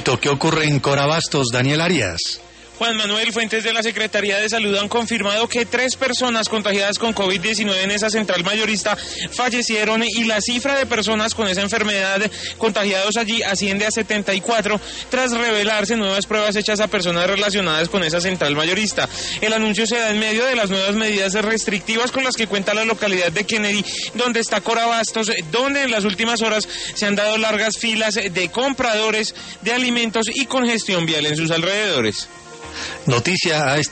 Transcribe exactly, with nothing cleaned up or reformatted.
Perfecto. ¿Qué ocurre en Corabastos, Daniel Arias? Juan Manuel, fuentes de la Secretaría de Salud han confirmado que tres personas contagiadas con COVID diecinueve en esa central mayorista fallecieron y la cifra de personas con esa enfermedad contagiados allí asciende a setenta y cuatro tras revelarse nuevas pruebas hechas a personas relacionadas con esa central mayorista. El anuncio se da en medio de las nuevas medidas restrictivas con las que cuenta la localidad de Kennedy, donde está Corabastos, donde en las últimas horas se han dado largas filas de compradores de alimentos y congestión vial en sus alrededores. Noticia a esta